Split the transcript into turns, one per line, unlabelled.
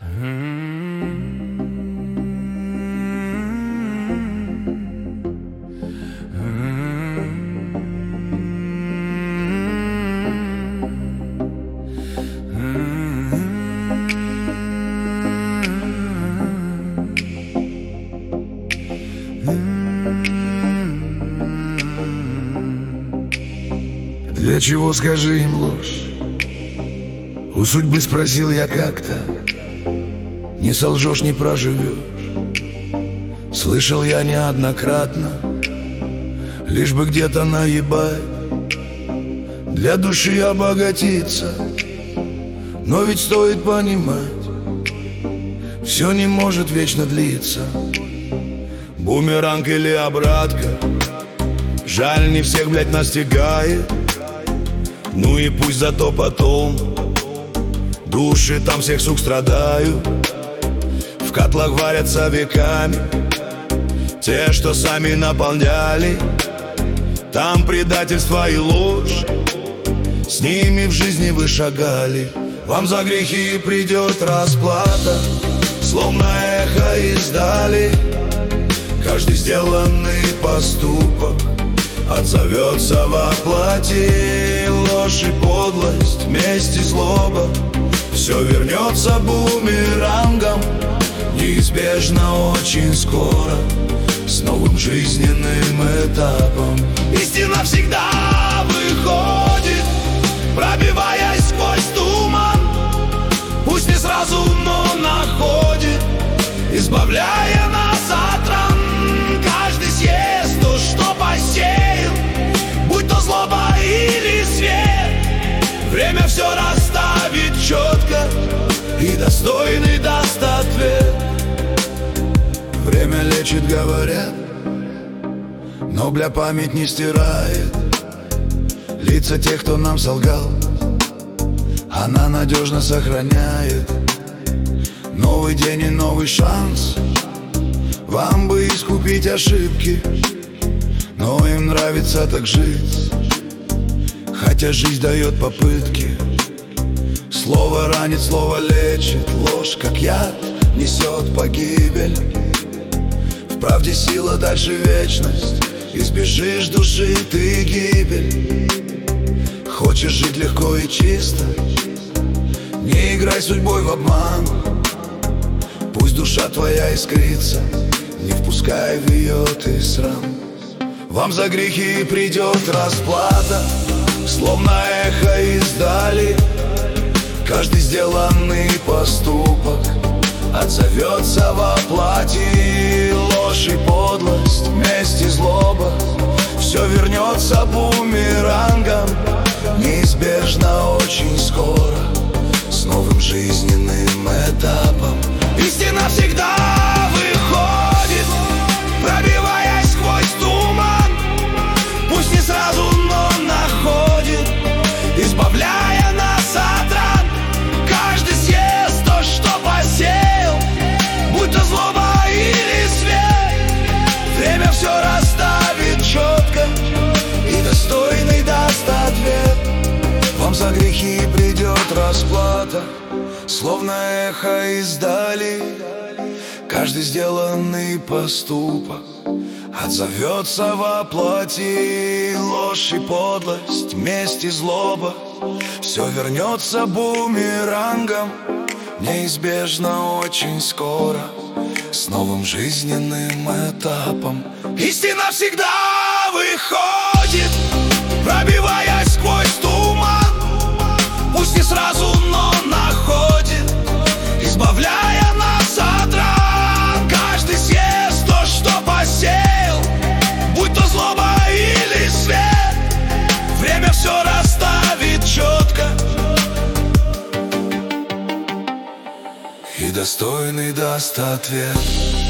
Для чего, скажи им, ложь? У судьбы спросил я как-то. Не солжешь, не проживешь. Слышал я неоднократно. Лишь бы где-то наебать, для души обогатиться. Но ведь стоит понимать, все не может вечно длиться. Бумеранг или обратка, жаль, не всех, блядь, настигает. Ну и пусть зато потом души там всех, сук, страдают. В котлах варятся веками те, что сами наполняли. Там предательство и ложь, с ними в жизни вы шагали. Вам за грехи придет расплата, словно эхо издали. Каждый сделанный поступок отзовется во плоти. Ложь и подлость, месть и злоба, все вернется бумерангом. Неизбежно очень скоро, с новым жизненным этапом. Истина всегда выходит, пробиваясь сквозь туман. Пусть не сразу, но находит, избавляя нас от ран. Каждый съест то, что посеял, будь то злоба или свет. Время все расставит четко, и достойный даст ответ. Время лечит, говорят, но, бля, память не стирает лица тех, кто нам солгал. Она надежно сохраняет новый день и новый шанс. Вам бы искупить ошибки, но им нравится так жить. Хотя жизнь дает попытки. Слово ранит, слово лечит. Ложь, как яд, несет погибель. В правде сила, дальше вечность. Избежишь души ты гибель. Хочешь жить легко и чисто, не играй судьбой в обман. Пусть душа твоя искрится, не впускай в ее ты срам. Вам за грехи придет расплата, словно эхо издали. Каждый сделанный поступок отзовется во плоти. Ложь и подлость, месть и злоба, все вернется бумерангом. Неизбежно очень скоро, с новым жизненным этапом. Истина всегда выходит, пробиваясь сквозь туман. Пусть не сразу, но находит, избавляя нас от ран. Каждый съест то, что посеял, будь то злоба или свет. Время все расставит четко, и достойный даст ответ. Вам за грехи придет расплата, словно эхо издали. Каждый сделанный поступок отзовется во плоти. Ложь и подлость, месть и злоба, все вернется бумерангом. Неизбежно очень скоро, с новым жизненным этапом. Истина всегда выходит, пробиваясь сквозь туман. Пусть не сразу, но находит, избавляя нас от ран. Каждый съест то, что посеял, будь то злоба или свет. Время все расставит четко, и достойный даст ответ.